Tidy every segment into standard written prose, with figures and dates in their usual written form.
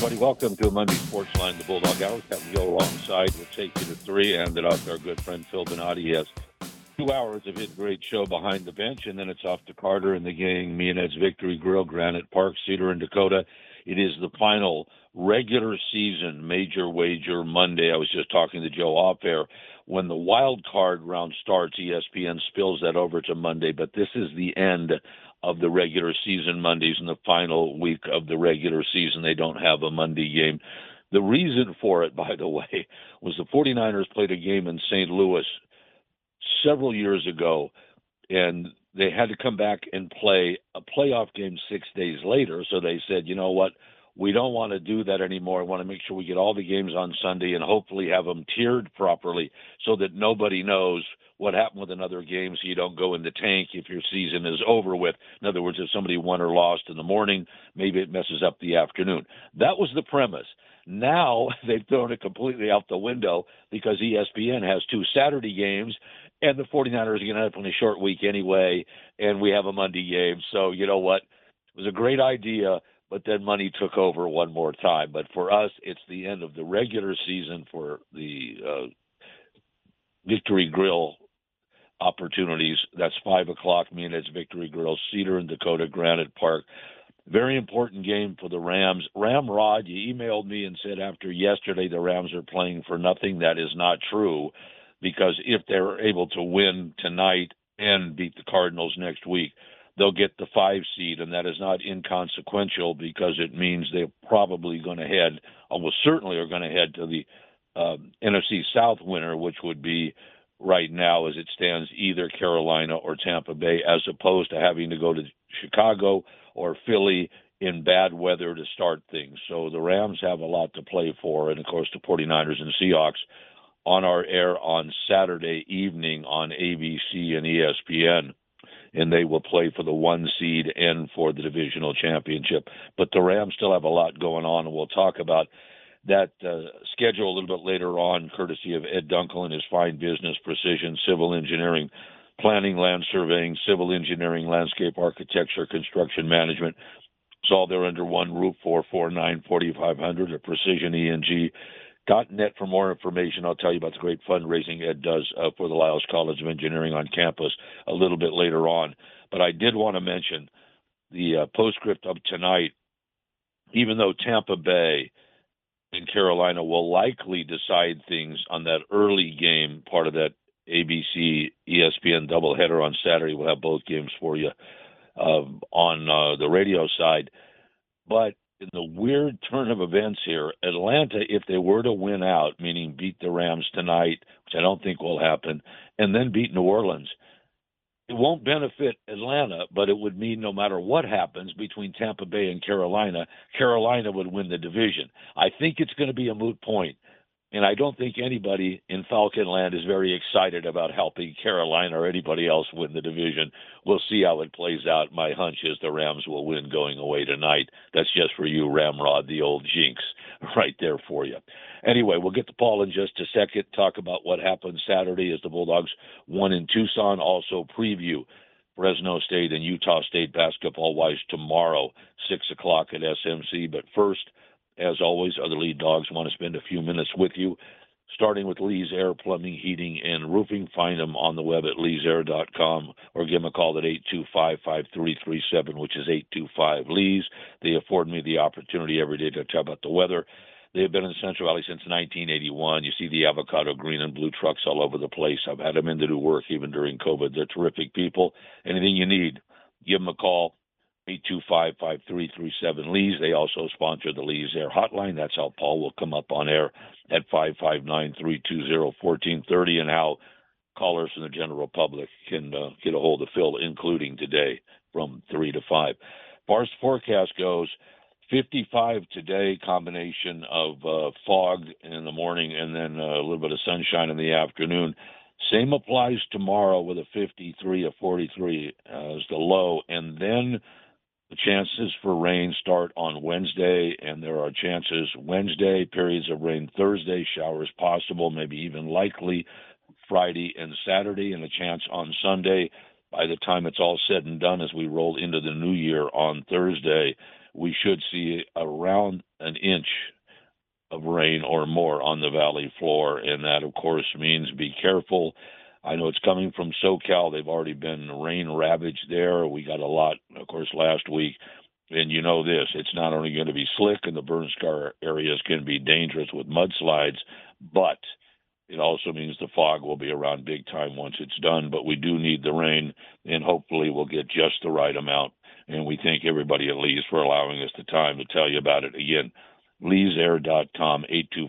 everybody. Welcome to a Monday Sports Line, the Bulldog Hour. Captain Joe alongside. We'll take you to 3, and it off to our good friend Phil Donati. He has 2 hours of his great show behind the bench, and then it's off to Carter and the gang, me and Ed's Victory Grill, Granite Park, Cedar, and Dakota. It is the final regular season Major Wager Monday. I was just talking to Joe off air. When the wild card round starts, ESPN spills that over to Monday, but this is the end of the regular season Mondays in the final week of the regular season. They don't have a Monday game. The reason for it, by the way, was the 49ers played a game in St. Louis several years ago, and they had to come back and play a playoff game 6 days later. So they said, you know what, we don't want to do that anymore. I want to make sure we get all the games on Sunday and hopefully have them tiered properly so that nobody knows what happened with another game, so you don't go in the tank if your season is over with. In other words, if somebody won or lost in the morning, maybe it messes up the afternoon. That was the premise. Now they've thrown it completely out the window because ESPN has 2 Saturday games, and the 49ers are going to have a short week anyway, and we have a Monday game. So you know what? It was a great idea, but then money took over one more time. But for us, it's the end of the regular season for the Victory Grill opportunities. That's 5 o'clock. Me and it's Victory Grill, Cedar and Dakota, Granite Park. Very important game for the Rams. Ramrod, you emailed me and said after yesterday the Rams are playing for nothing. That is not true, because if they're able to win tonight and beat the Cardinals next week, they'll get the 5 seed, and that is not inconsequential because it means they're probably going to head, almost certainly are going to head to the NFC South winner, which would be right now as it stands either Carolina or Tampa Bay, as opposed to having to go to Chicago or Philly in bad weather to start things. So the Rams have a lot to play for, and of course the 49ers and Seahawks on our air on Saturday evening on ABC and ESPN, and they will play for the 1 seed and for the divisional championship. But the Rams still have a lot going on, and we'll talk about that schedule a little bit later on, courtesy of Ed Dunkel and his fine business, precision, civil engineering, planning, land surveying, civil engineering, landscape architecture, construction management. It's all there under one roof, 449-4500 at precisioneng.net for more information. I'll tell you about the great fundraising Ed does for the Lyles College of Engineering on campus a little bit later on. But I did want to mention the postscript of tonight. Even though Tampa Bay and Carolina will likely decide things on that early game, part of that ABC ESPN doubleheader on Saturday. We'll have both games for you on the radio side. But in the weird turn of events here, Atlanta, if they were to win out, meaning beat the Rams tonight, which I don't think will happen, and then beat New Orleans, it won't benefit Atlanta, but it would mean no matter what happens between Tampa Bay and Carolina, Carolina would win the division. I think it's going to be a moot point, and I don't think anybody in Falcon Land is very excited about helping Carolina or anybody else win the division. We'll see how it plays out. My hunch is the Rams will win going away tonight. That's just for you, Ramrod, the old jinx, right there for you. Anyway, we'll get to Paul in just a second, talk about what happened Saturday as the Bulldogs won in Tucson, also preview Fresno State and Utah State basketball-wise tomorrow, 6 o'clock at SMC. But first, as always, other lead dogs want to spend a few minutes with you, starting with Lee's Air Plumbing, Heating, and Roofing. Find them on the web at leesair.com or give them a call at 825-5337, which is 825-LEES. They afford me the opportunity every day to talk about the weather. They have been in Central Valley since 1981. You see the avocado green and blue trucks all over the place. I've had them in to do work even during COVID. They're terrific people. Anything you need, give them a call. 825-5337-LEES. They also sponsor the Lee's Air Hotline. That's how Paul will come up on air at 559-320-1430, and how callers from the general public can get a hold of Phil, including today from 3 to 5. As far as the forecast goes, 55 today, combination of fog in the morning and then a little bit of sunshine in the afternoon. Same applies tomorrow with a 53, a 43 as the low, and then the chances for rain start on Wednesday, and there are chances Wednesday, periods of rain Thursday, showers possible, maybe even likely Friday and Saturday, and a chance on Sunday. by the time it's all said and done, as we roll into the new year on Thursday, we should see around an inch of rain or more on the valley floor. And that, of course, means be careful. I know it's coming from SoCal. They've already been rain ravaged there. We got a lot, of course, last week. And you know this, it's not only going to be slick and the burn scar areas can be dangerous with mudslides, but it also means the fog will be around big time once it's done. But we do need the rain, and hopefully we'll get just the right amount. And we thank everybody at Lee's for allowing us the time to tell you about it. Again, leesair.com,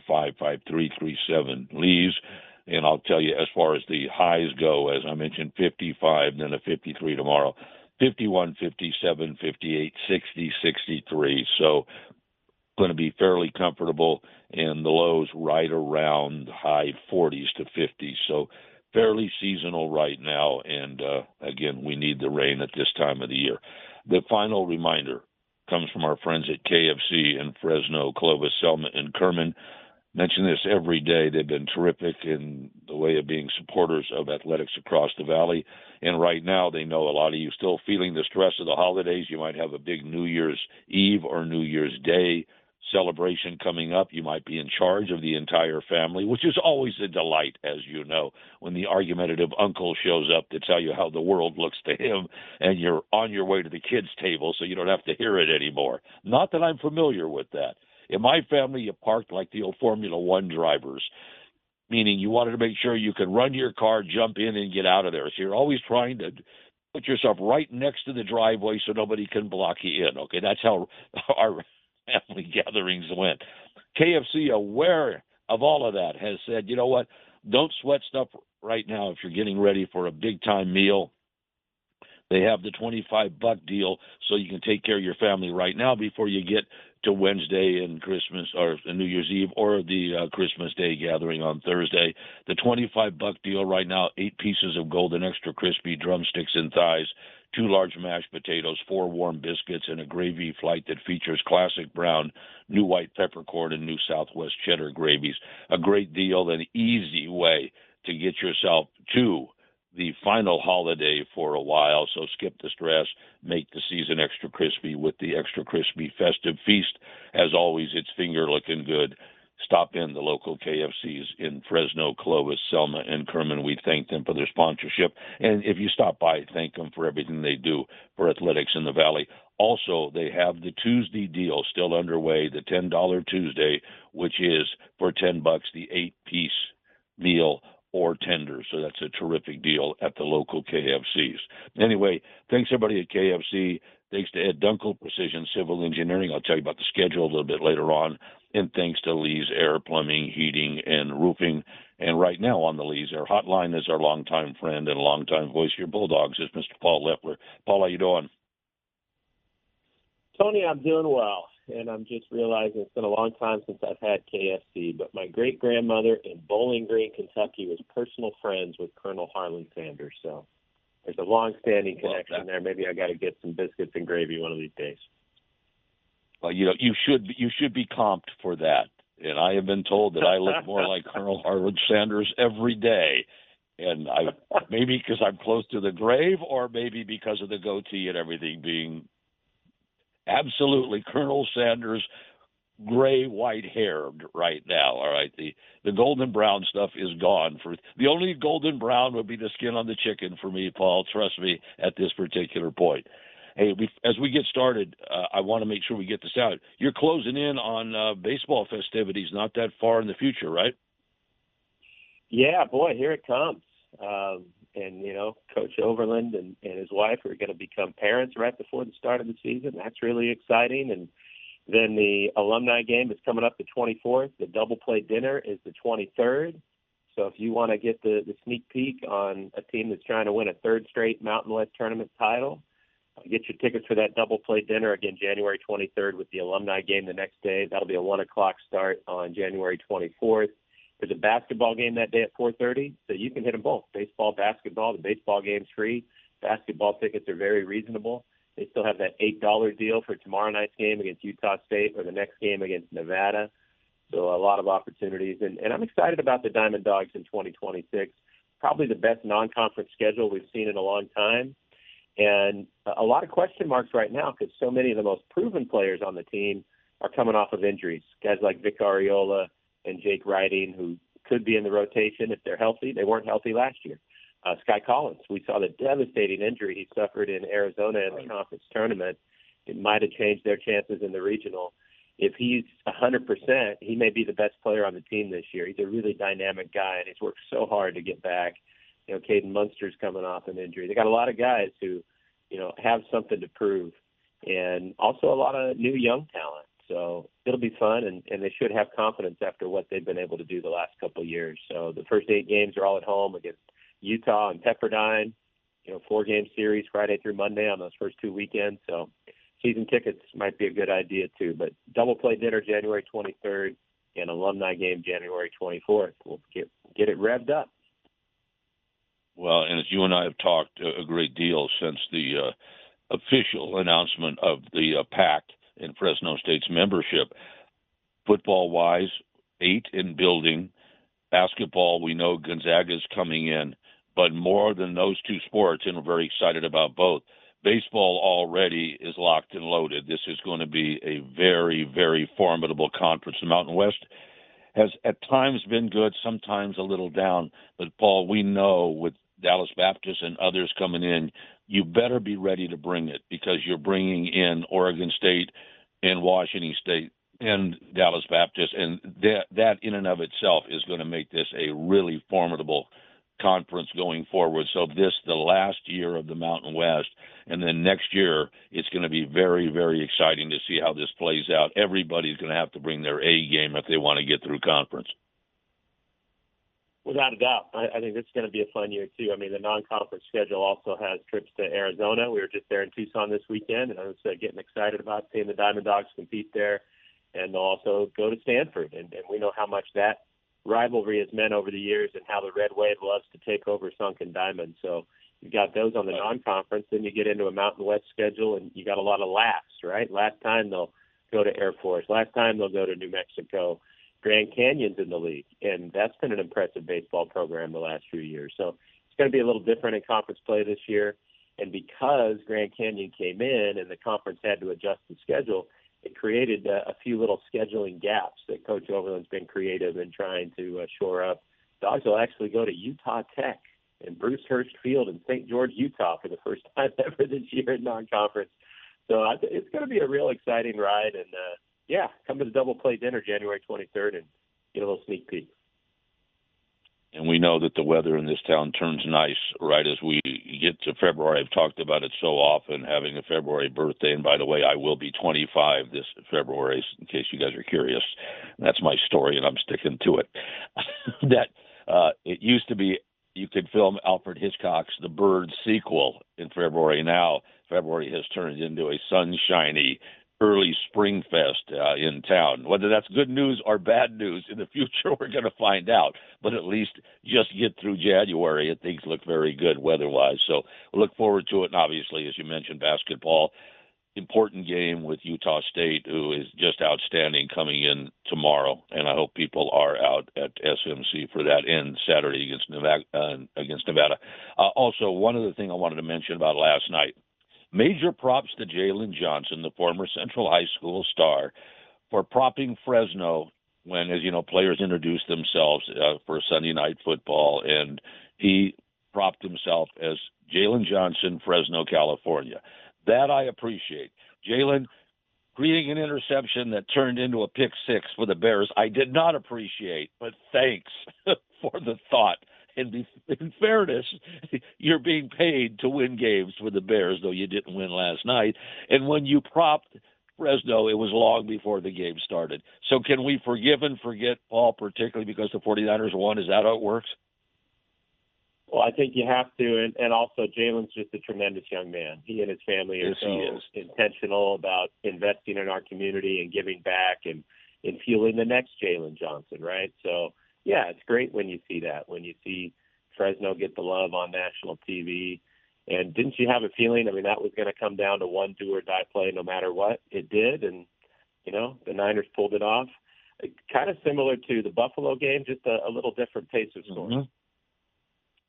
825-5337, Lee's. And I'll tell you, as far as the highs go, as I mentioned, 55, then a 53 tomorrow, 51, 57, 58, 60, 63. So going to be fairly comfortable, and the lows right around high 40s to 50s. So fairly seasonal right now, and again, we need the rain at this time of the year. The final reminder comes from our friends at KFC in Fresno, Clovis, Selma, and Kerman. Mention this every day. They've been terrific in the way of being supporters of athletics across the valley. And right now, they know a lot of you still feeling the stress of the holidays. You might have a big New Year's Eve or New Year's Day celebration coming up. You might be in charge of the entire family, which is always a delight, as you know, when the argumentative uncle shows up to tell you how the world looks to him, and you're on your way to the kids' table so you don't have to hear it anymore. Not that I'm familiar with that. In my family, you parked like the old Formula One drivers, meaning you wanted to make sure you could run your car, jump in, and get out of there. So you're always trying to put yourself right next to the driveway so nobody can block you in. Okay, that's how our family gatherings went. KFC, aware of all of that, has said, you know what, don't sweat stuff right now if you're getting ready for a big-time meal. They have the $25 deal so you can take care of your family right now before you get to Wednesday and Christmas or New Year's Eve or the Christmas Day gathering on Thursday. The $25 deal right now, 8 pieces of golden extra crispy drumsticks and thighs, 2 large mashed potatoes, 4 warm biscuits, and a gravy flight that features classic brown, new white peppercorn, and new Southwest cheddar gravies. A great deal, an easy way to get yourself to the final holiday for a while. So skip the stress, make the season extra crispy with the extra crispy festive feast. As always, it's finger looking good. Stop in the local KFCs in Fresno, Clovis, Selma, and Kerman. We thank them for their sponsorship. And if you stop by, thank them for everything they do for athletics in the Valley. Also, they have the Tuesday deal still underway, the $10 Tuesday, which is for $10, the 8-piece meal or tender. So that's a terrific deal at the local KFCs. Anyway, thanks everybody at KFC. Thanks to Ed Dunkel, Precision Civil Engineering. I'll tell you about the schedule a little bit later on. And thanks to Lee's Air Plumbing, Heating, and Roofing. And right now on the Lee's Air Hotline is our longtime friend and longtime voice of your Bulldogs is Mr. Paul Leffler. Paul, how you doing? Tony, I'm doing well. And I'm just realizing it's been a long time since I've had KFC, but my great-grandmother in Bowling Green, Kentucky was personal friends with Colonel Harlan Sanders. So there's a long-standing connection there. Maybe I got to get some biscuits and gravy one of these days. Well, you know, you should be comped for that. And I have been told that I look more like Colonel Harlan Sanders every day. And I maybe because I'm close to the grave, or maybe because of the goatee and everything being absolutely Colonel Sanders, gray, white hair right now. All right, the golden brown stuff is gone. For the only golden brown would be the skin on the chicken for me, Paul. Trust me at this particular point. Hey, as we get started, I want to make sure we get this out. You're closing in on baseball festivities, not that far in the future, right? Yeah, boy, here it comes. And, you know, Coach Overland and his wife are going to become parents right before the start of the season. That's really exciting. And then the alumni game is coming up the 24th. The double play dinner is the 23rd. So if you want to get the sneak peek on a team that's trying to win a third straight Mountain West tournament title, get your tickets for that double play dinner, again, January 23rd with the alumni game the next day. That'll be a 1 o'clock start on January 24th. There's a basketball game that day at 4:30, so you can hit them both. Baseball, basketball. The baseball game's free. Basketball tickets are very reasonable. They still have that $8 deal for tomorrow night's game against Utah State or the next game against Nevada. So a lot of opportunities. And I'm excited about the Diamond Dogs in 2026. probably the best non-conference schedule we've seen in a long time. And a lot of question marks right now because so many of the most proven players on the team are coming off of injuries. Guys like Vic Ariola and Jake Riding, who could be in the rotation if they're healthy. They weren't healthy last year. Sky Collins, we saw the devastating injury he suffered in Arizona in the conference tournament. It might have changed their chances in the regional. If he's 100%, he may be the best player on the team this year. He's a really dynamic guy, and he's worked so hard to get back. You know, Caden Munster's coming off an injury. They got a lot of guys who, you know, have something to prove, and also a lot of new young talent. So it'll be fun, and they should have confidence after what they've been able to do the last couple of years. So the first 8 games are all at home against Utah and Pepperdine. You know, 4-game series Friday through Monday on those first 2 weekends. So season tickets might be a good idea too. But double play dinner January 23rd and alumni game January 24th. We'll get it revved up. Well, and as you and I have talked a great deal since the official announcement of the pact in Fresno State's membership, football-wise, 8 in building. Basketball, we know Gonzaga's coming in. But more than those 2 sports, and we're very excited about both, baseball already is locked and loaded. This is going to be a very, very formidable conference. The Mountain West has at times been good, sometimes a little down. But, Paul, we know with Dallas Baptist and others coming in, you better be ready to bring it because you're bringing in Oregon State and Washington State and Dallas Baptist, and that in and of itself is going to make this a really formidable conference going forward. So this, the last year of the Mountain West, and then next year, it's going to be very, very exciting to see how this plays out. Everybody's going to have to bring their A game if they want to get through conference. Without a doubt. I think this is going to be a fun year, too. I mean, the non-conference schedule also has trips to Arizona. We were just there in Tucson this weekend, and I was getting excited about seeing the Diamond Dogs compete there. And they'll also go to Stanford, and we know how much that rivalry has meant over the years and how the Red Wave loves to take over Sunken Diamond. So you've got those on the non-conference, then you get into a Mountain West schedule, and you got a lot of laughs, right? Last time they'll go to Air Force. Last time they'll go to New Mexico. Grand Canyon's in the league, and that's been an impressive baseball program the last few years. So it's going to be a little different in conference play this year. And because Grand Canyon came in and the conference had to adjust the schedule, it created a few little scheduling gaps that Coach Overland's been creative in trying to shore up. Dogs will actually go to Utah Tech and Bruce Hurst Field in St. George, Utah for the first time ever this year in non-conference. So it's going to be a real exciting ride. And, come to the double play dinner January 23rd and get a little sneak peek. And we know that the weather in this town turns nice right as we get to February. I've talked about it so often, having a February birthday. And by the way, I will be 25 this February, in case you guys are curious. That's my story, and I'm sticking to it. It used to be you could film Alfred Hitchcock's The Bird sequel in February. Now February has turned into a sunshiny early spring fest in town. Whether that's good news or bad news in the future, we're going to find out. But at least just get through January and things look very good weather-wise. So we'll look forward to it. And obviously, as you mentioned, basketball, important game with Utah State, who is just outstanding coming in tomorrow. And I hope people are out at SMC for that and Saturday against Nevada. Also, one other thing I wanted to mention about last night. Major props to Jalen Johnson, the former Central High School star, for propping Fresno when, as you know, players introduced themselves for Sunday Night Football, and he propped himself as Jalen Johnson, Fresno, California. That I appreciate. Jalen creating an interception that turned into a pick six for the Bears, I did not appreciate, but thanks for the thought. And in fairness, you're being paid to win games for the Bears, though you didn't win last night. And when you propped Fresno, it was long before the game started. So can we forgive and forget, Paul, particularly because the 49ers won? Is that how it works? Well, I think you have to. And also, Jalen's just a tremendous young man. He and his family are intentional about investing in our community and giving back and fueling the next Jalen Johnson, right? So, yeah, it's great when you see that, when you see Fresno get the love on national TV. And didn't you have a feeling, that was going to come down to one do-or-die play no matter what? It did, and, the Niners pulled it off. Kind of similar to the Buffalo game, just a little different pace of scoring.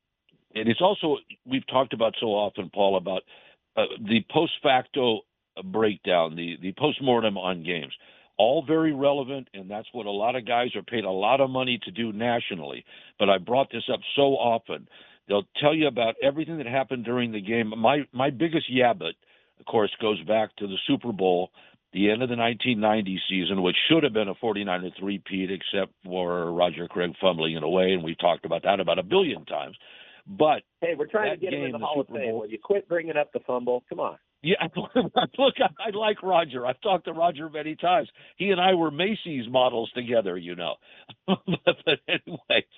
And it's also, we've talked about so often, Paul, about the post facto breakdown, the postmortem on games. All very relevant, and that's what a lot of guys are paid a lot of money to do nationally. But I brought this up so often. They'll tell you about everything that happened during the game. My biggest yabbit, of course, goes back to the Super Bowl, the end of the 1990 season, which should have been a 49er three-peat, except for Roger Craig fumbling it away, and we've talked about that about a billion times. But hey, we're trying to get him in the Hall of Fame. Will you quit bringing up the fumble? Come on. Yeah, look, I like Roger. I've talked to Roger many times. He and I were Macy's models together, you know. But anyway,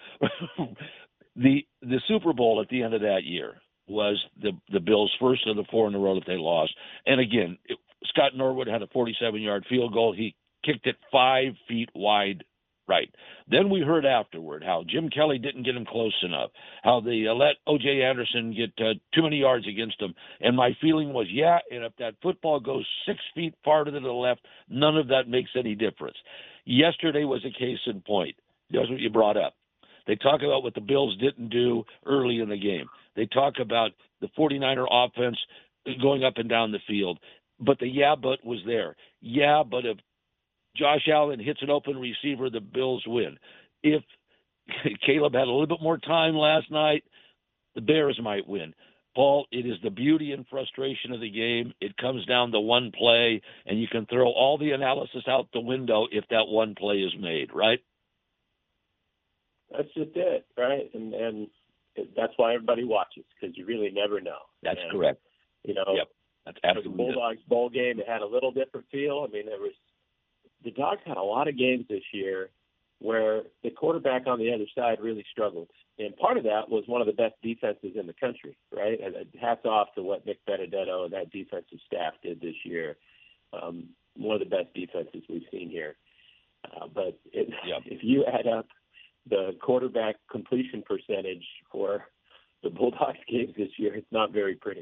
the Super Bowl at the end of that year was the Bills' first of the four in a row that they lost. And again, Scott Norwood had a 47-yard field goal. He kicked it 5 feet wide right. Then we heard afterward how Jim Kelly didn't get him close enough, how they let O.J. Anderson get too many yards against him. And my feeling was, and if that football goes 6 feet farther to the left, none of that makes any difference. Yesterday was a case in point. That's what you brought up. They talk about what the Bills didn't do early in the game. They talk about the 49er offense going up and down the field. But the but was there. But if Josh Allen hits an open receiver, the Bills win. If Caleb had a little bit more time last night, the Bears might win. Paul, it is the beauty and frustration of the game. It comes down to one play, and you can throw all the analysis out the window if that one play is made, right? That's just it, right? And that's why everybody watches, because you really never know. That's correct. You know, yep, that's absolutely the Bulldogs bowl game, it had a little different feel. I mean, the Dogs had a lot of games this year where the quarterback on the other side really struggled. And part of that was one of the best defenses in the country, right? And hats off to what Nick Benedetto and that defensive staff did this year. One of the best defenses we've seen here. But if you add up the quarterback completion percentage for the Bulldogs games this year, it's not very pretty.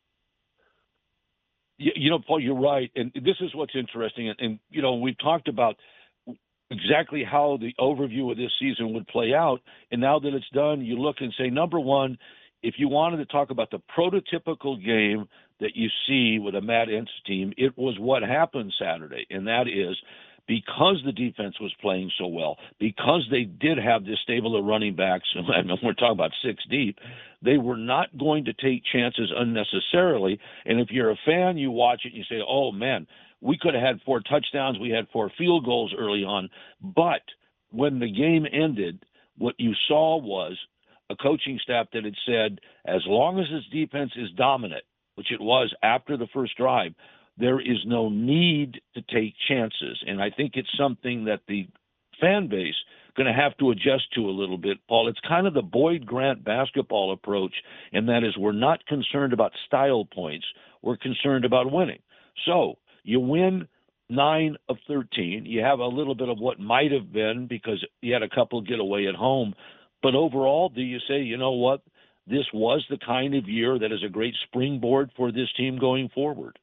You know, Paul, you're right. And this is what's interesting. And you know, we've talked about exactly how the overview of this season would play out. And now that it's done, you look and say, number one, if you wanted to talk about the prototypical game that you see with a Matt Entz team, it was what happened Saturday. And that is because the defense was playing so well, because they did have this stable of running backs, and we're talking about 6 deep, they were not going to take chances unnecessarily. And if you're a fan, you watch it and you say, oh, man, we could have had 4 touchdowns. We had 4 field goals early on. But when the game ended, what you saw was a coaching staff that had said, as long as this defense is dominant, which it was after the first drive, there is no need to take chances. And I think it's something that the fan base going to have to adjust to a little bit, Paul. It's kind of the Boyd Grant basketball approach, and that is we're not concerned about style points. We're concerned about winning. So you win 9 of 13. You have a little bit of what might have been because you had a couple get away at home. But overall, do you say, you know what, this was the kind of year that is a great springboard for this team going forward?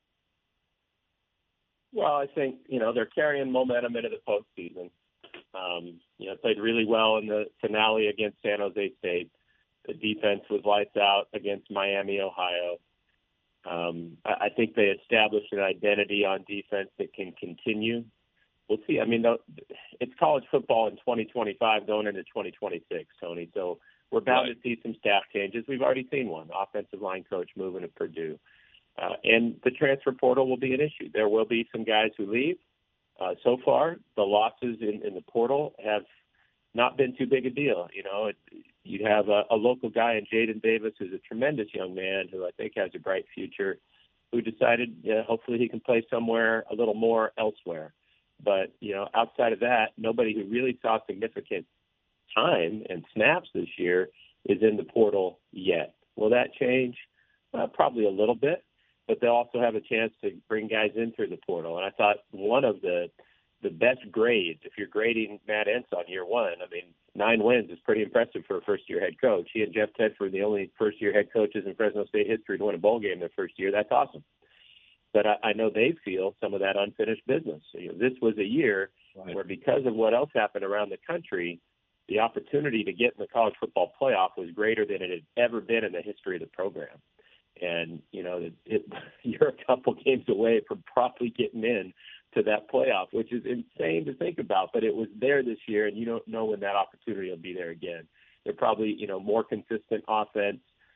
Well, I think, they're carrying momentum into the postseason. Played really well in the finale against San Jose State. The defense was lights out against Miami, Ohio. I think they established an identity on defense that can continue. We'll see. I mean, it's college football in 2025 going into 2026, Tony. So we're bound to see some staff changes. We've already seen one, offensive line coach moving to Purdue. And the transfer portal will be an issue. There will be some guys who leave. So far, the losses in the portal have not been too big a deal. You have a local guy in Jaden Davis who's a tremendous young man who I think has a bright future, who decided hopefully he can play somewhere a little more elsewhere. But, outside of that, nobody who really saw significant time and snaps this year is in the portal yet. Will that change? Probably a little bit. But they'll also have a chance to bring guys in through the portal. And I thought one of the best grades, if you're grading Matt Entz on year one, 9 wins is pretty impressive for a first-year head coach. He and Jeff Tedford, the only first-year head coaches in Fresno State history to win a bowl game their first year. That's awesome. But I know they feel some of that unfinished business. This was a year where, because of what else happened around the country, the opportunity to get in the college football playoff was greater than it had ever been in the history of the program. And, you're a couple games away from probably getting in to that playoff, which is insane to think about. But it was there this year, and you don't know when that opportunity will be there again. They're probably, more consistent offense,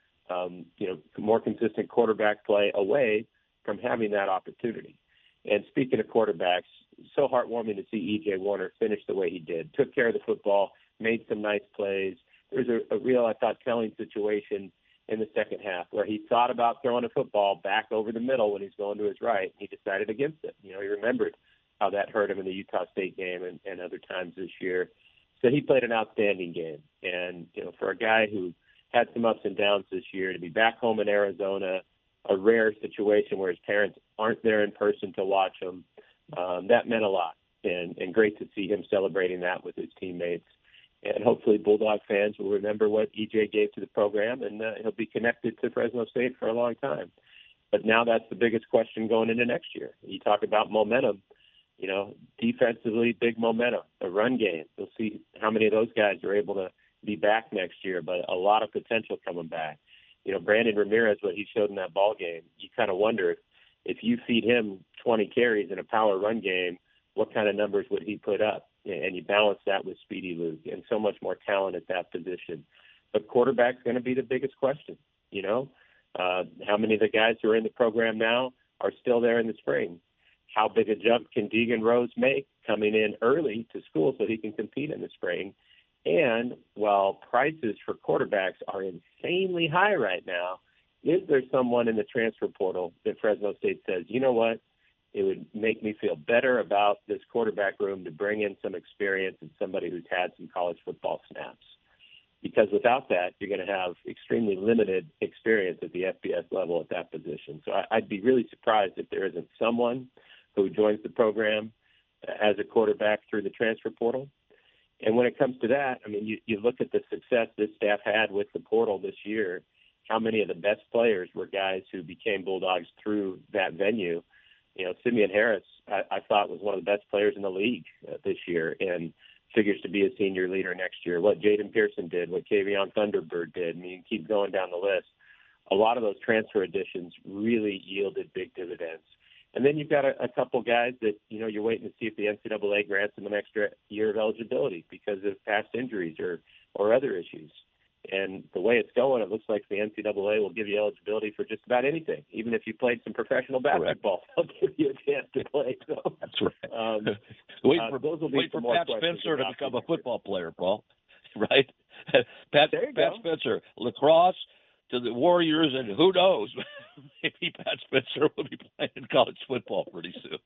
more consistent quarterback play away from having that opportunity. And speaking of quarterbacks, so heartwarming to see E.J. Warner finish the way he did. Took care of the football, made some nice plays. There's a real, I thought, telling situation in the second half where he thought about throwing a football back over the middle when he's going to his right. He decided against it. He remembered how that hurt him in the Utah State game and other times this year. So he played an outstanding game. And, for a guy who had some ups and downs this year, to be back home in Arizona, a rare situation where his parents aren't there in person to watch him, that meant a lot. And great to see him celebrating that with his teammates. And hopefully Bulldog fans will remember what EJ gave to the program, and he'll be connected to Fresno State for a long time. But now that's the biggest question going into next year. You talk about momentum, defensively, big momentum, a run game. We'll see how many of those guys are able to be back next year, but a lot of potential coming back. Brandon Ramirez, what he showed in that ball game, you kind of wonder if you feed him 20 carries in a power run game, what kind of numbers would he put up? And you balance that with Speedy Luke and so much more talent at that position. But quarterback's going to be the biggest question. How many of the guys who are in the program now are still there in the spring? How big a jump can Deegan Rose make coming in early to school so he can compete in the spring? And while prices for quarterbacks are insanely high right now, is there someone in the transfer portal that Fresno State says, you know what, it would make me feel better about this quarterback room to bring in some experience and somebody who's had some college football snaps? Because without that, you're going to have extremely limited experience at the FBS level at that position. So I'd be really surprised if there isn't someone who joins the program as a quarterback through the transfer portal. And when it comes to that, I mean, you look at the success this staff had with the portal this year, how many of the best players were guys who became Bulldogs through that venue. Simeon Harris, I thought, was one of the best players in the league this year and figures to be a senior leader next year. What Jaden Pearson did, what Kavion Thunderbird did, you can keep going down the list. A lot of those transfer additions really yielded big dividends. And then you've got a couple guys that, you're waiting to see if the NCAA grants them an extra year of eligibility because of past injuries or other issues. And the way it's going, it looks like the NCAA will give you eligibility for just about anything. Even if you played some professional basketball, they'll give you a chance to play. So that's right. Wait for Pat Spencer to become a football player, Paul. Right? Pat Spencer, lacrosse to the Warriors, and who knows? Maybe Pat Spencer will be playing college football pretty soon.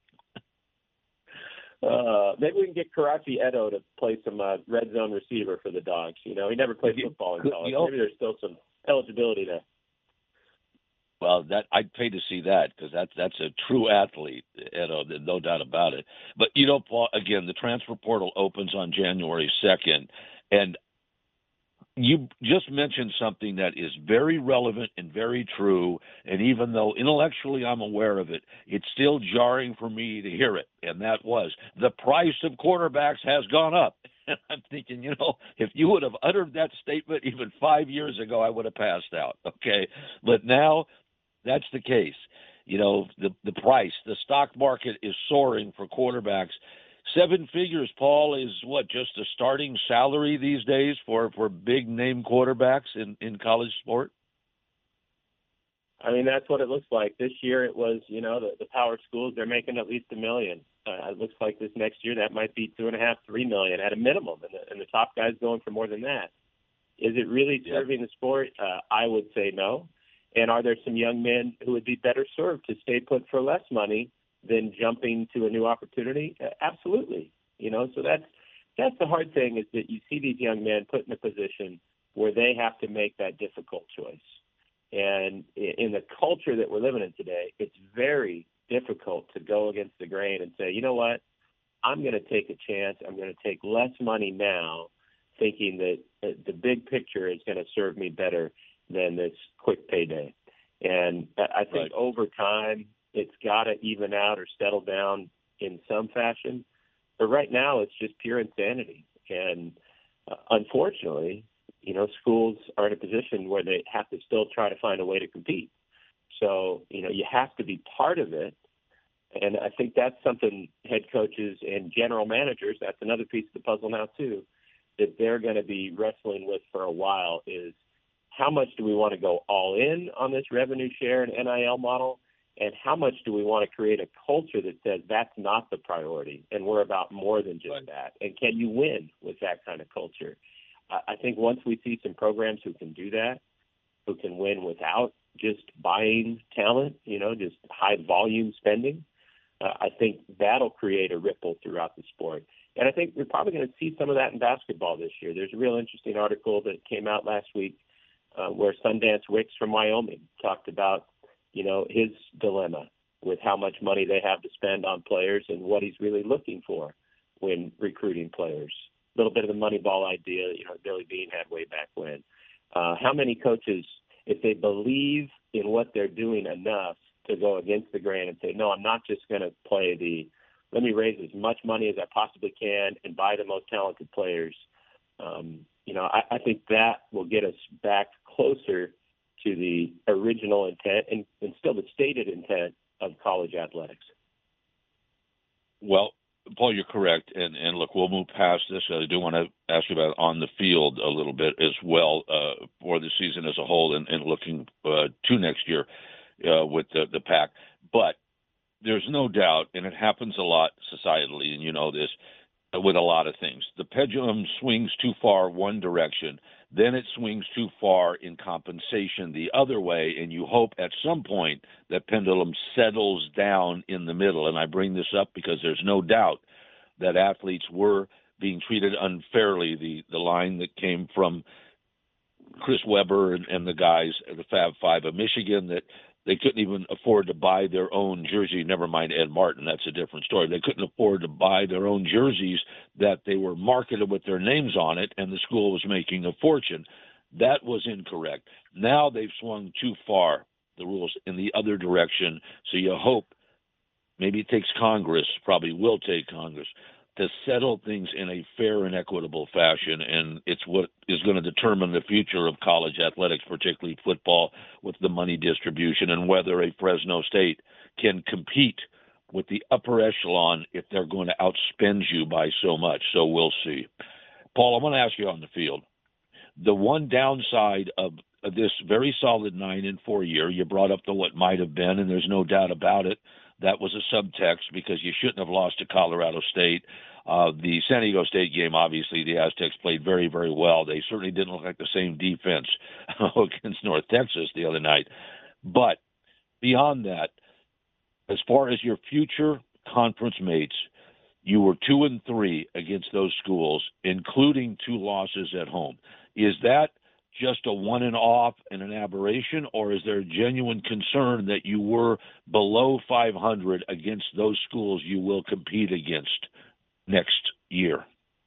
Maybe we can get Karachi Edo to play some red zone receiver for the Dogs. He never played football in college. Maybe there's still some eligibility there. Well, I'd pay to see that because that's a true athlete, Edo, no doubt about it. But, Paul, again, the transfer portal opens on January 2nd, and you just mentioned something that is very relevant and very true, and even though intellectually I'm aware of it, it's still jarring for me to hear it, and that was the price of quarterbacks has gone up. And I'm thinking, if you would have uttered that statement even 5 years ago, I would have passed out, okay? But now that's the case. The price, the stock market is soaring for quarterbacks. 7 figures, Paul, is just a starting salary these days for big name quarterbacks in college sport? I mean, that's what it looks like. This year it was, the power schools, they're making at least $1 million. It looks like this next year that might be $2.5, $3 million at a minimum, and the top guys going for more than that. Is it really serving the sport? I would say no. And are there some young men who would be better served to stay put for less money than jumping to a new opportunity? Absolutely. So that's the hard thing, is that you see these young men put in a position where they have to make that difficult choice. And in the culture that we're living in today, it's very difficult to go against the grain and say, you know what, I'm going to take a chance. I'm going to take less money now, thinking that the big picture is going to serve me better than this quick payday. And I think over time, it's got to even out or settle down in some fashion. But right now, it's just pure insanity. And Unfortunately, schools are in a position where they have to still try to find a way to compete. So, you have to be part of it. And I think that's something head coaches and general managers, that's another piece of the puzzle now too, that they're going to be wrestling with for a while is how much do we want to go all in on this revenue share and NIL model? And how much do we want to create a culture that says that's not the priority and we're about more than just that? And can you win with that kind of culture? I think once we see some programs who can do that, who can win without just buying talent, just high volume spending, I think that'll create a ripple throughout the sport. And I think we're probably going to see some of that in basketball this year. There's a real interesting article that came out last week where Sundance Wicks from Wyoming talked about, his dilemma with how much money they have to spend on players and what he's really looking for when recruiting players. A little bit of the Moneyball idea, Billy Beane had way back when. How many coaches, if they believe in what they're doing enough to go against the grain and say, no, I'm not just going to play let me raise as much money as I possibly can and buy the most talented players. I think that will get us back closer to the original intent and still the stated intent of college athletics. Well, Paul, you're correct. And look, we'll move past this. I do want to ask you about on the field a little bit as well for the season as a whole and looking to next year with the Pac. But there's no doubt, and it happens a lot societally, and you know this, with a lot of things. The pendulum swings too far one direction, then it swings too far in compensation the other way, and you hope at some point that pendulum settles down in the middle. And I bring this up because there's no doubt that athletes were being treated unfairly. The line that came from Chris Webber and the guys at the Fab Five of Michigan that they couldn't even afford to buy their own jersey. Never mind Ed Martin. That's a different story. They couldn't afford to buy their own jerseys that they were marketed with their names on it, and the school was making a fortune. That was incorrect. Now they've swung too far, the rules, in the other direction. So you hope maybe it takes Congress, probably will take Congress, to settle things in a fair and equitable fashion, and it's what is going to determine the future of college athletics, particularly football, with the money distribution and whether a Fresno State can compete with the upper echelon if they're going to outspend you by so much. So we'll see. Paul, I want to ask you on the field. The one downside of this very solid 9-4 year, you brought up the what might have been, and there's no doubt about it. That was a subtext because you shouldn't have lost to Colorado State. The San Diego State game, obviously, the Aztecs played very, very well. They certainly didn't look like the same defense against North Texas the other night. But beyond that, as far as your future conference mates, you were 2-3 against those schools, including 2 losses at home. Is that just a one and off and an aberration, or is there a genuine concern that you were below 500 against those schools you will compete against next year?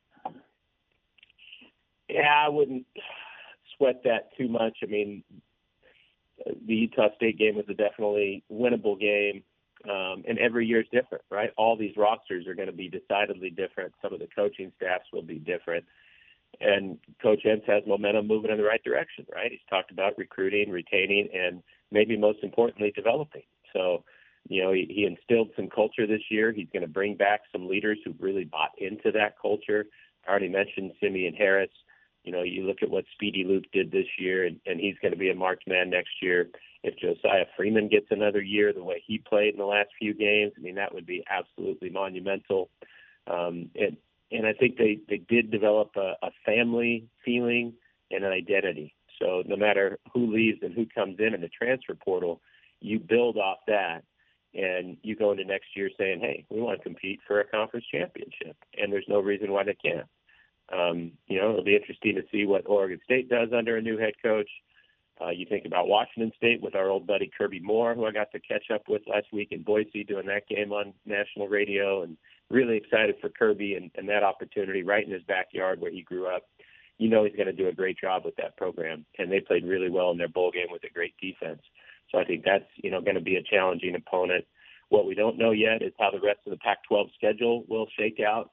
Yeah, I wouldn't sweat that too much. I mean, the Utah State game was a definitely winnable game, and every year is different, right? All these rosters are going to be decidedly different. Some of the coaching staffs will be different. And Coach Entz has momentum moving in the right direction, right? He's talked about recruiting, retaining, and maybe most importantly, developing. So, he instilled some culture this year. He's going to bring back some leaders who really bought into that culture. I already mentioned Simeon Harris. You look at what Speedy Luke did this year, and he's going to be a marked man next year. If Josiah Freeman gets another year the way he played in the last few games, I mean, that would be absolutely monumental. And I think they did develop a family feeling and an identity. So no matter who leaves and who comes in the transfer portal, you build off that, and you go into next year saying, hey, we want to compete for a conference championship, and there's no reason why they can't. It'll be interesting to see what Oregon State does under a new head coach. You think about Washington State with our old buddy Kirby Moore, who I got to catch up with last week in Boise doing that game on national radio, and really excited for Kirby and that opportunity right in his backyard where he grew up. He's going to do a great job with that program, and they played really well in their bowl game with a great defense. So I think that's, going to be a challenging opponent. What we don't know yet is how the rest of the Pac-12 schedule will shake out.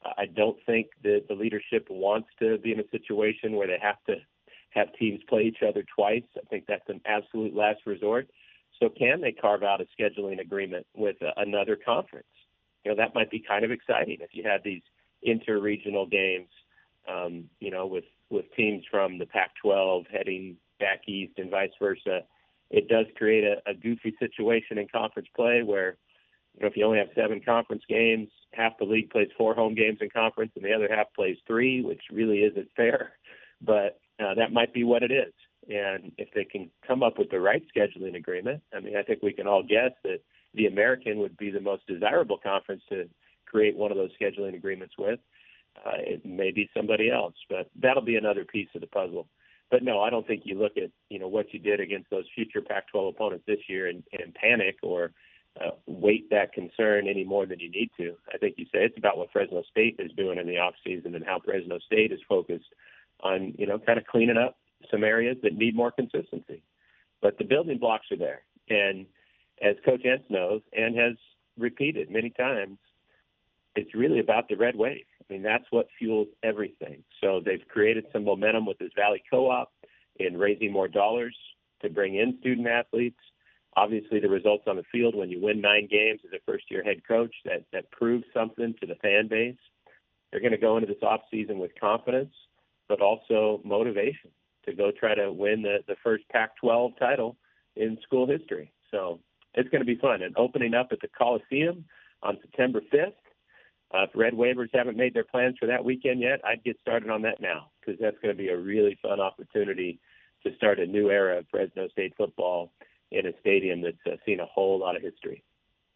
I don't think that the leadership wants to be in a situation where they have to have teams play each other twice. I think that's an absolute last resort. So can they carve out a scheduling agreement with another conference? That might be kind of exciting if you had these inter-regional games, with teams from the Pac-12 heading back east and vice versa. It does create a goofy situation in conference play where, if you only have 7 conference games, half the league plays 4 home games in conference and the other half plays 3, which really isn't fair. But that might be what it is. And if they can come up with the right scheduling agreement, I think we can all guess that the American would be the most desirable conference to create one of those scheduling agreements with. It may be somebody else, but that'll be another piece of the puzzle. But no, I don't think you look at, what you did against those future Pac-12 opponents this year and panic or weight that concern any more than you need to. I think you say it's about what Fresno State is doing in the offseason and how Fresno State is focused on, kind of cleaning up some areas that need more consistency. But the building blocks are there. And as Coach Entz knows and has repeated many times, it's really about the red wave. That's what fuels everything. So they've created some momentum with this Valley Co-op in raising more dollars to bring in student athletes. Obviously, the results on the field when you win 9 games as a first-year head coach, that proves something to the fan base. They're going to go into this offseason with confidence, but also motivation to go try to win the first Pac-12 title in school history. So it's going to be fun. And opening up at the Coliseum on September 5th, if Red Waivers haven't made their plans for that weekend yet, I'd get started on that now because that's going to be a really fun opportunity to start a new era of Fresno State football in a stadium that's seen a whole lot of history.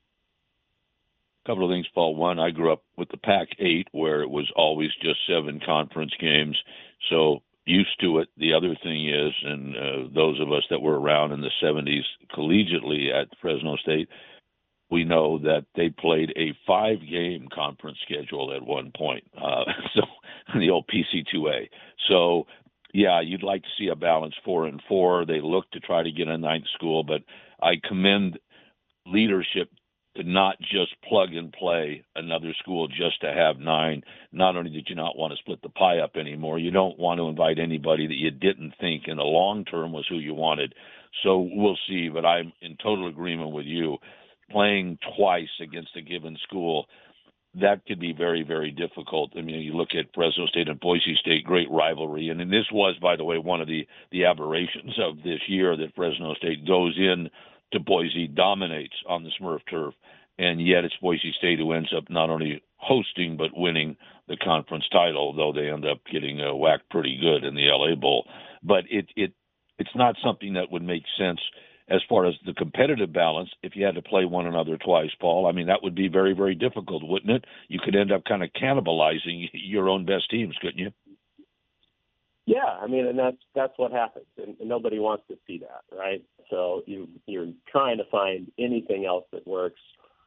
A couple of things, Paul. One, I grew up with the Pac-8 where it was always just 7 conference games, so used to it. The other thing is, and those of us that were around in the 70s collegiately at Fresno State, we know that they played a 5-game conference schedule at one point, so the old PC2A. So, yeah, you'd like to see a balanced 4-4. They look to try to get a 9th school, but I commend leadership to not just plug and play another school just to have 9. Not only did you not want to split the pie up anymore, you don't want to invite anybody that you didn't think in the long term was who you wanted. So we'll see, but I'm in total agreement with you. Playing twice against a given school, that could be very, very difficult. You look at Fresno State and Boise State, great rivalry. And this was, by the way, one of the aberrations of this year that Fresno State goes in to Boise, dominates on the Smurf turf, and yet it's Boise State who ends up not only hosting but winning the conference title, though they end up getting whacked pretty good in the LA Bowl. But it's not something that would make sense as far as the competitive balance if you had to play one another twice, Paul. That would be very, very difficult, wouldn't it? You could end up kind of cannibalizing your own best teams, couldn't you? Yeah, and that's what happens, and nobody wants to see that, right? So you're trying to find anything else that works.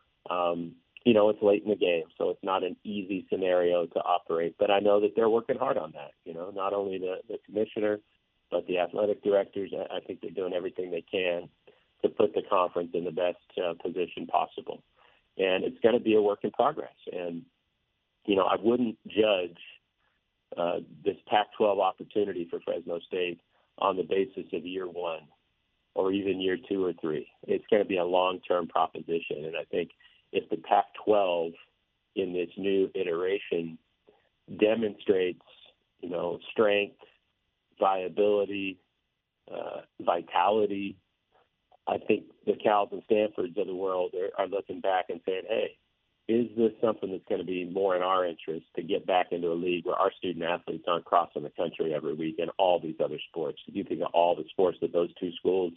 It's late in the game, so it's not an easy scenario to operate. But I know that they're working hard on that. Not only the commissioner, but the athletic directors. I think they're doing everything they can to put the conference in the best position possible. And it's going to be a work in progress. And, I wouldn't judge this Pac-12 opportunity for Fresno State on the basis of year 1 or even year 2 or 3. It's going to be a long-term proposition. And I think if the Pac-12 in this new iteration demonstrates, strength, viability, vitality, I think the Cals and Stanfords of the world are looking back and saying, hey, is this something that's going to be more in our interest to get back into a league where our student athletes aren't crossing the country every week and all these other sports? You think of all the sports that those 2 schools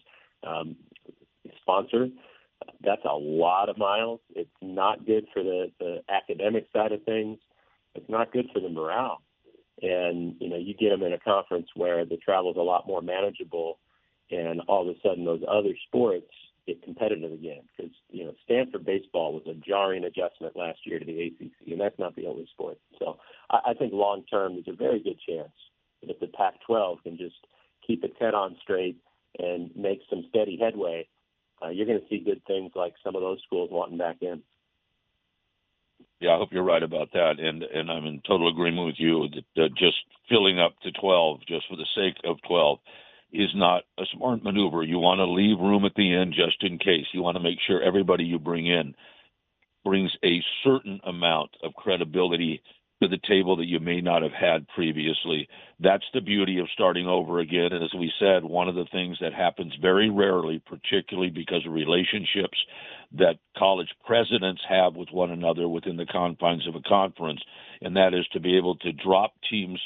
sponsor, that's a lot of miles. It's not good for the academic side of things. It's not good for the morale. And, you get them in a conference where the travel is a lot more manageable, and all of a sudden those other sports get competitive again. Because, Stanford baseball was a jarring adjustment last year to the ACC, and that's not the only sport. So I think long-term there's a very good chance that if the Pac-12 can just keep its head on straight and make some steady headway, you're going to see good things like some of those schools wanting back in. I hope you're right about that, and I'm in total agreement with you that just filling up to 12 just for the sake of 12 is not a smart maneuver. You want to leave room at the end just in case. You want to make sure everybody you bring in brings a certain amount of credibility to the table that you may not have had previously. That's the beauty of starting over again. And as we said, one of the things that happens very rarely, particularly because of relationships that college presidents have with one another within the confines of a conference, and that is to be able to drop teams.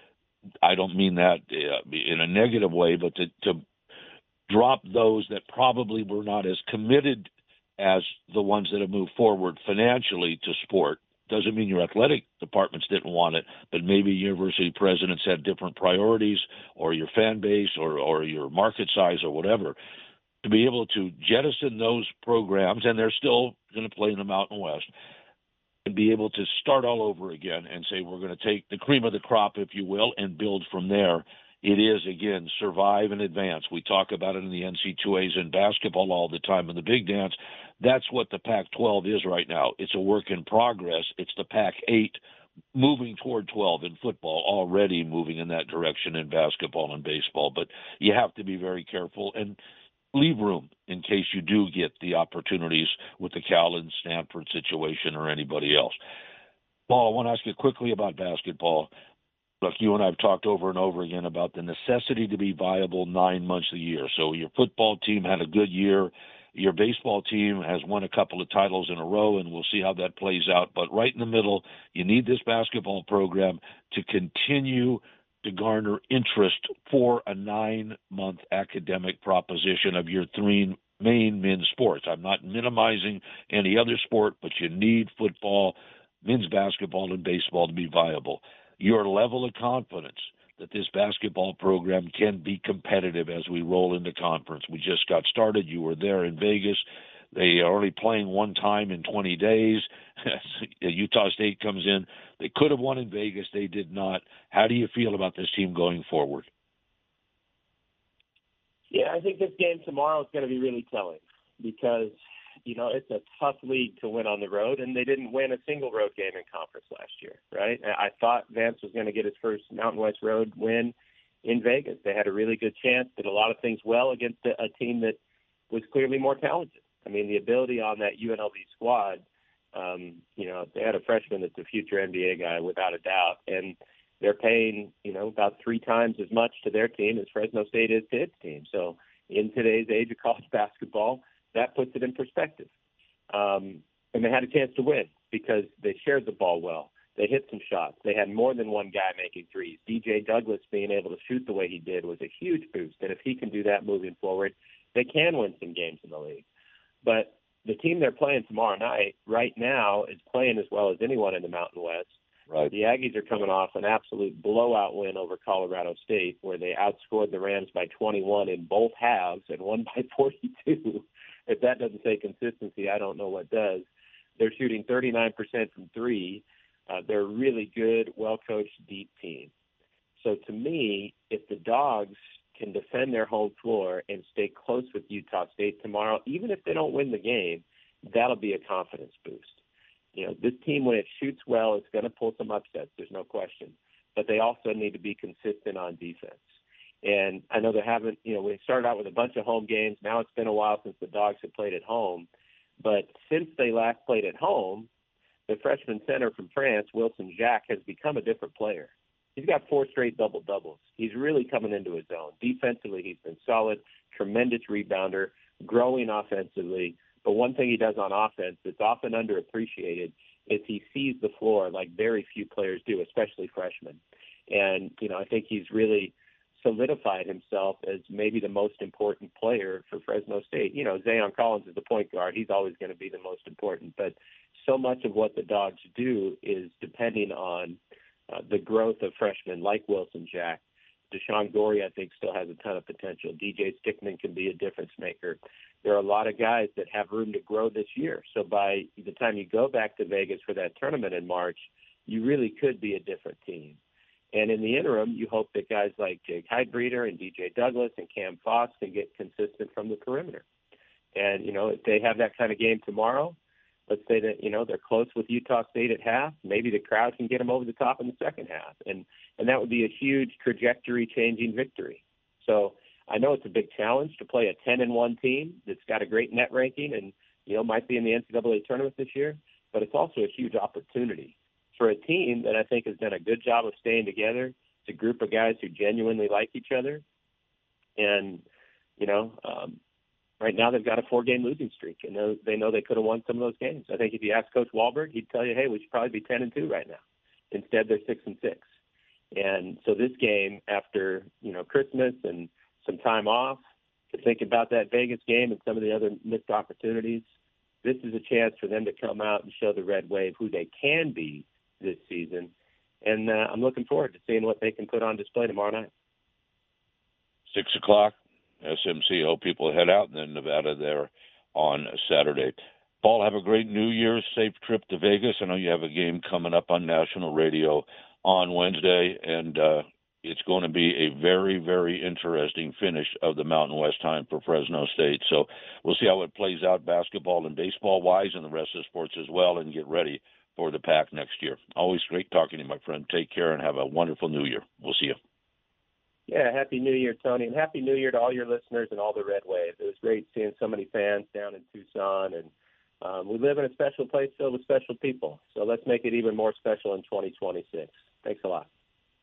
I don't mean that in a negative way, but to drop those that probably were not as committed as the ones that have moved forward financially to sport. Doesn't mean your athletic departments didn't want it, but maybe university presidents had different priorities, or your fan base, or your market size, or whatever. To be able to jettison those programs, and they're still going to play in the Mountain West, and be able to start all over again and say, we're going to take the cream of the crop, if you will, and build from there. It is, again, survive and advance. We talk about it in the NC2As in basketball all the time in the Big Dance. That's what the Pac-12 is right now. It's a work in progress. It's the Pac-8 moving toward 12 in football, already moving in that direction in basketball and baseball. But you have to be very careful and leave room in case you do get the opportunities with the Cal and Stanford situation or anybody else. Paul, I want to ask you quickly about basketball. Look, you and I have talked over and over again about the necessity to be viable 9 months a year. So your football team had a good year. Your baseball team has won a couple of titles in a row, and we'll see how that plays out. But right in the middle, you need this basketball program to continue to garner interest for a 9-month academic proposition of your three main men's sports. I'm not minimizing any other sport, but you need football, men's basketball, and baseball to be viable. Your level of confidence that this basketball program can be competitive as we roll into conference. We just got started. You were there in Vegas. They are only playing one time in 20 days. Utah State comes in. They could have won in Vegas. They did not. How do you feel about this team going forward? Yeah, I think this game tomorrow is going to be really telling because, it's a tough league to win on the road, and they didn't win a single road game in conference last year, right? I thought Vance was going to get his first Mountain West road win in Vegas. They had a really good chance, did a lot of things well against a team that was clearly more talented. I mean, the ability on that UNLV squad, they had a freshman that's a future NBA guy without a doubt, and they're paying, about 3 times as much to their team as Fresno State is to its team. So in today's age of college basketball, that puts it in perspective. And they had a chance to win because they shared the ball well. They hit some shots. They had more than one guy making threes. DJ Douglas being able to shoot the way he did was a huge boost. And if he can do that moving forward, they can win some games in the league. But the team they're playing tomorrow night right now is playing as well as anyone in the Mountain West. Right. The Aggies are coming off an absolute blowout win over Colorado State where they outscored the Rams by 21 in both halves and won by 42. If that doesn't say consistency, I don't know what does. They're shooting 39% from three. They're a really good, well-coached, deep team. So to me, if the Dogs can defend their home floor and stay close with Utah State tomorrow, even if they don't win the game, that'll be a confidence boost. This team, when it shoots well, it's going to pull some upsets. There's no question. But they also need to be consistent on defense. And I know they haven't, we started out with a bunch of home games. Now it's been a while since the Dogs have played at home. But since they last played at home, the freshman center from France, Wilson Jacques, has become a different player. He's got 4 straight double-doubles. He's really coming into his own. Defensively, he's been solid, tremendous rebounder, growing offensively. But one thing he does on offense that's often underappreciated is he sees the floor like very few players do, especially freshmen. And, I think he's really solidified himself as maybe the most important player for Fresno State. Zayon Collins is the point guard. He's always going to be the most important. But so much of what the Dogs do is depending on the growth of freshmen like Wilson Jacques. Deshaun Gorey, I think, still has a ton of potential. DJ Stickman can be a difference maker. There are a lot of guys that have room to grow this year. So by the time you go back to Vegas for that tournament in March, you really could be a different team. And in the interim, you hope that guys like Jake Heidbreeder and DJ Douglas and Cam Fox can get consistent from the perimeter. And, if they have that kind of game tomorrow, let's say that, they're close with Utah State at half. Maybe the crowd can get them over the top in the second half. And that would be a huge trajectory-changing victory. So I know it's a big challenge to play a 10-1 team that's got a great net ranking and, might be in the NCAA tournament this year, but it's also a huge opportunity for a team that I think has done a good job of staying together. It's a group of guys who genuinely like each other. And, right now they've got a 4-game losing streak, and they know they could have won some of those games. I think if you ask Coach Wahlberg, he'd tell you, hey, we should probably be 10-2 right now. Instead, they're 6-6. And so this game, after, Christmas and some time off to think about that Vegas game and some of the other missed opportunities, this is a chance for them to come out and show the Red Wave who they can be this season. And I'm looking forward to seeing what they can put on display tomorrow night. 6 o'clock, SMC. Hope people head out, and then Nevada there on Saturday. Paul, have a great New Year's. Safe trip to Vegas. I know you have a game coming up on national radio on Wednesday, and it's going to be a very, very interesting finish of the Mountain West time for Fresno State. So we'll see how it plays out basketball and baseball-wise and the rest of the sports as well, and get ready for the Pac next year. Always great talking to you, my friend. Take care and have a wonderful New Year. We'll see you. Yeah, Happy New Year, Tony, and Happy New Year to all your listeners and all the Red Wave. It was great seeing so many fans down in Tucson, and we live in a special place filled with special people. So let's make it even more special in 2026. Thanks a lot.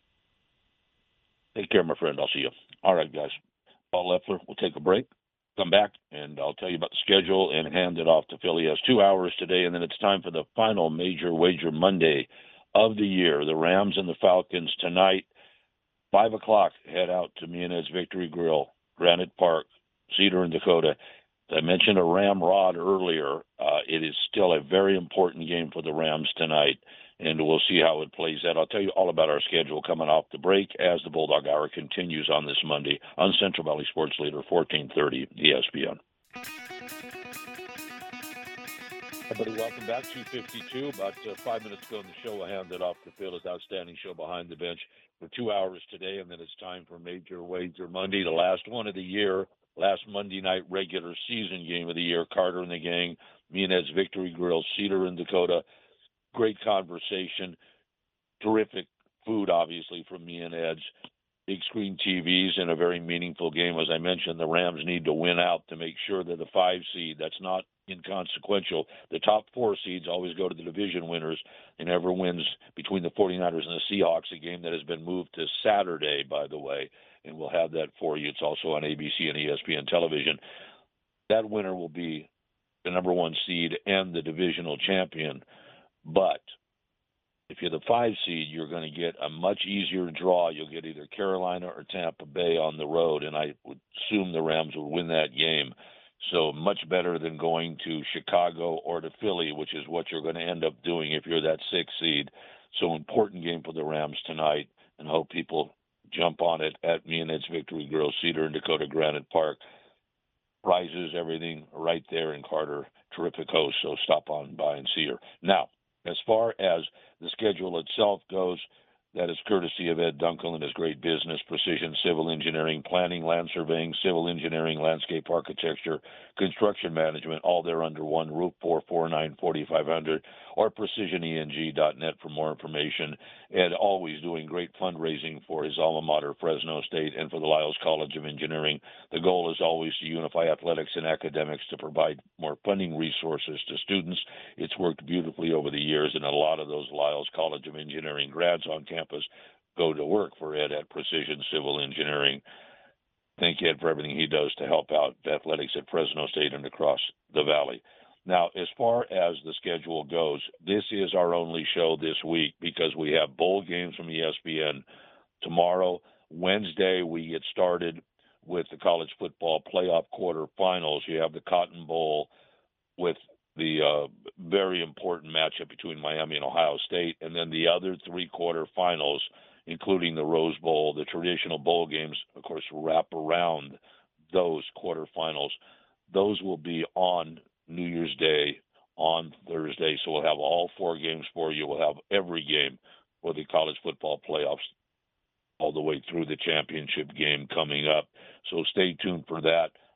Take care, my friend. I'll see you. All right, guys. Paul Leffler, we'll take a break, come back, and I'll tell you about the schedule and hand it off to Philly. He has 2 hours today, and then it's time for the final Major Wager Monday of the year. The Rams and the Falcons tonight. 5 o'clock, head out to Mianez Victory Grill, Granite Park, Cedar in Dakota. As I mentioned a ramrod earlier. It is still a very important game for the Rams tonight, and we'll see how it plays out. I'll tell you all about our schedule coming off the break as the Bulldog Hour continues on this Monday on Central Valley Sports Leader 1430 ESPN. Everybody, welcome back. 2:52. About 5 minutes ago in the show, I handed off to Phil his outstanding show behind the bench for 2 hours today, and then it's time for Major Wager Monday, the last one of the year, last Monday night regular season game of the year. Carter and the gang, Mianez Victory Grill, Cedar in Dakota. Great conversation, terrific food, obviously, from Mianez. Big screen TVs and a very meaningful game. As I mentioned, the Rams need to win out to make sure that the 5 seed, that's not inconsequential. The top 4 seeds always go to the division winners, and whoever wins between the 49ers and the Seahawks, a game that has been moved to Saturday, by the way, and we'll have that for you. It's also on ABC and ESPN television. That winner will be the number 1 seed and the divisional champion. But if you're the 5 seed, you're going to get a much easier draw. You'll get either Carolina or Tampa Bay on the road, and I would assume the Rams will win that game. So much better than going to Chicago or to Philly, which is what you're going to end up doing if you're that 6 seed. So important game for the Rams tonight, and hope people jump on it at Mianez Victory Grill, Cedar in Dakota, Granite Park. Prizes, everything right there in Carter. Terrific host, so stop on by and see her. Now, as far as the schedule itself goes, that is courtesy of Ed Dunkel and his great business, Precision Civil Engineering, Planning, Land Surveying, Civil Engineering, Landscape Architecture, Construction Management, all there under one roof, 449-4500, or precisioneng.net for more information. Ed always doing great fundraising for his alma mater, Fresno State, and for the Lyles College of Engineering. The goal is always to unify athletics and academics to provide more funding resources to students. It's worked beautifully over the years, and a lot of those Lyles College of Engineering grads on campus go to work for Ed at Precision Civil Engineering. Thank Ed for everything he does to help out athletics at Fresno State and across the valley. Now, as far as the schedule goes, this is our only show this week because we have bowl games from ESPN tomorrow. Wednesday, we get started with the college football playoff quarterfinals. You have the Cotton Bowl with the very important matchup between Miami and Ohio State, and then the other 3 quarterfinals, including the Rose Bowl. The traditional bowl games, of course, wrap around those quarterfinals. Those will be on New Year's Day, on Thursday, so we'll have all 4 games for you. We'll have every game for the college football playoffs all the way through the championship game coming up. So stay tuned for that.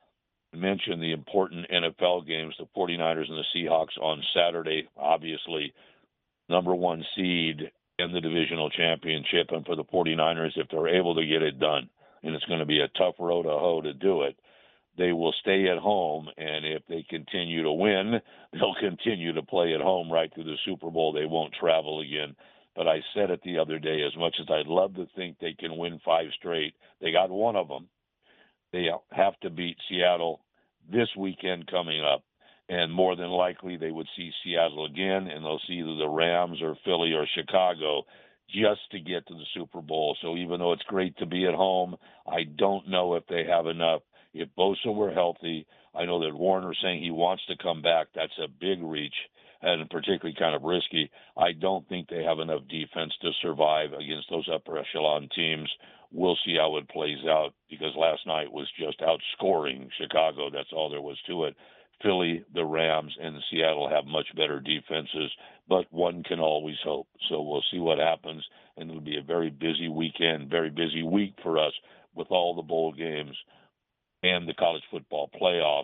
mention the important NFL games, the 49ers and the Seahawks on Saturday, obviously number one seed in the divisional championship. And for the 49ers, if they're able to get it done, and it's going to be a tough road to hoe to do it, they will stay at home. And if they continue to win, they'll continue to play at home right through the Super Bowl. They won't travel again. But I said it the other day, as much as I'd love to think they can win 5 straight, they got one of them. They have to beat Seattle this weekend coming up. And more than likely, they would see Seattle again, and they'll see either the Rams or Philly or Chicago just to get to the Super Bowl. So even though it's great to be at home, I don't know if they have enough. If Bosa were healthy, I know that Warner's saying he wants to come back. That's a big reach and particularly kind of risky. I don't think they have enough defense to survive against those upper echelon teams. We'll see how it plays out, because last night was just outscoring Chicago. That's all there was to it. Philly, the Rams, and Seattle have much better defenses, but one can always hope. So we'll see what happens, and it'll be a very busy weekend, very busy week for us with all the bowl games and the college football playoffs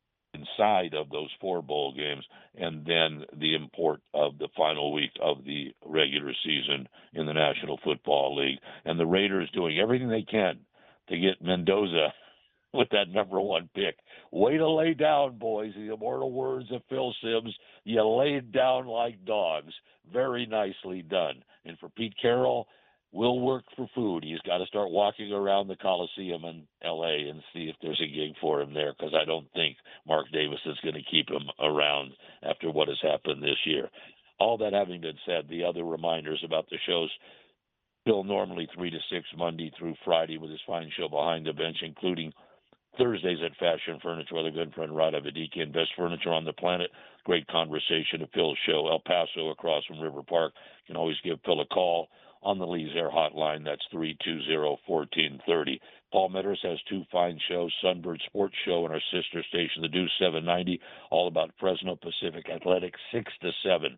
inside of those 4 bowl games, and then the import of the final week of the regular season in the National Football League. And the Raiders doing everything they can to get Mendoza with that number 1 pick. Way to lay down, boys. The immortal words of Phil Simms, you laid down like dogs. Very nicely done. And for Pete Carroll, we'll work for food. He's got to start walking around the Coliseum in L.A. and see if there's a gig for him there, because I don't think Mark Davis is going to keep him around after what has happened this year. All that having been said, the other reminders about the shows, still normally 3 to 6 Monday through Friday with his fine show Behind the Bench, including Thursdays at Fashion Furniture with our good friend Rada Vadiki, Best Furniture on the Planet. Great conversation at Phil's show, El Paso across from River Park. You can always give Phil a call on the Lee's Air hotline. That's 320-1430. Paul Metters has 2 fine shows, Sunbird Sports Show and our sister station, The Deuce 790, all about Fresno Pacific Athletics, 6 to 7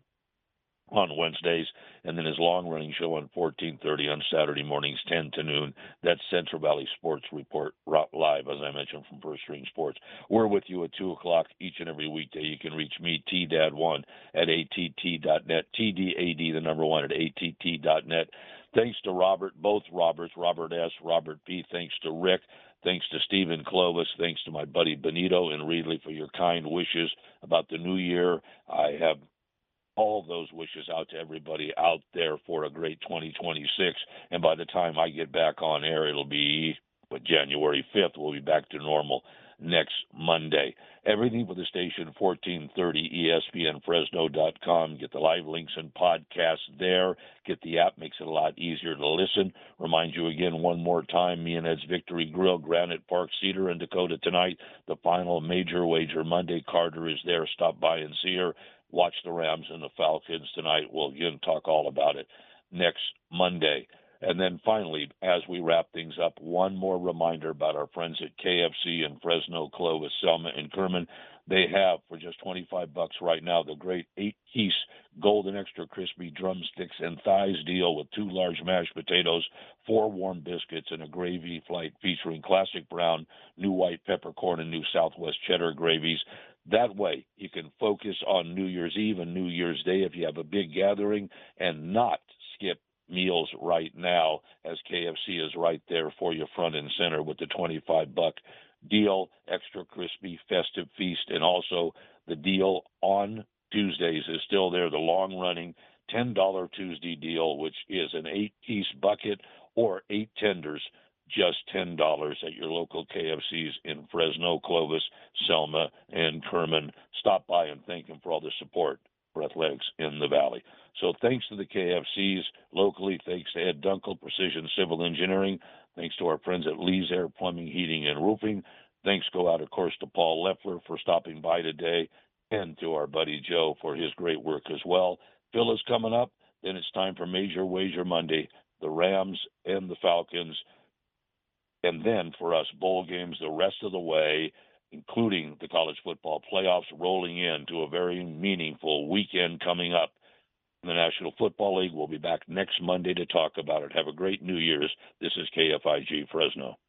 on Wednesdays, and then his long-running show on 1430 on Saturday mornings, 10 to noon. That's Central Valley Sports Report live, as I mentioned, from First String Sports. We're with you at 2 o'clock each and every weekday. You can reach me, TDAD1, at att.net, TDAD, the number 1, at att.net. Thanks to Robert, both Roberts, Robert S., Robert P., thanks to Rick, thanks to Stephen Clovis, thanks to my buddy Benito and Reedley for your kind wishes about the new year. I have all those wishes out to everybody out there for a great 2026. And by the time I get back on air, it'll be January 5th. We'll be back to normal next Monday. Everything for the station, 1430 ESPNFresno.com. Get the live links and podcasts there. Get the app. Makes it a lot easier to listen. Remind you again one more time, me and Ed's Victory Grill, Granite Park, Cedar, and Dakota tonight. The final Major Wager Monday. Carter is there. Stop by and see her. Watch the Rams and the Falcons tonight. We'll again talk all about it next Monday. And then finally, as we wrap things up, one more reminder about our friends at KFC in Fresno, Clovis, Selma, and Kerman. They have, for just $25 right now, the great 8-piece golden extra crispy drumsticks and thighs deal with 2 large mashed potatoes, 4 warm biscuits, and a gravy flight featuring classic brown, new white peppercorn, and new Southwest cheddar gravies. That way, you can focus on New Year's Eve and New Year's Day if you have a big gathering and not skip meals right now, as KFC is right there for you front and center with the $25 deal, extra crispy festive feast, and also the deal on Tuesdays is still there, the long-running $10 Tuesday deal, which is an 8-piece bucket or 8 tenders, just $10 at your local KFCs in Fresno, Clovis, Selma, and Kerman. Stop by and thank them for all the support for athletics in the Valley. So thanks to the KFCs locally, thanks to Ed Dunkel, Precision Civil Engineering, thanks to our friends at Lee's Air Plumbing, Heating, and Roofing. Thanks go out, of course, to Paul Leffler for stopping by today, and to our buddy Joe for his great work as well. Phil is coming up. Then it's time for Major Wager Monday, the Rams and the Falcons. And then for us, bowl games the rest of the way, including the college football playoffs, rolling into a very meaningful weekend coming up in the National Football League. We'll be back next Monday to talk about it. Have a great New Year's. This is KFIG Fresno.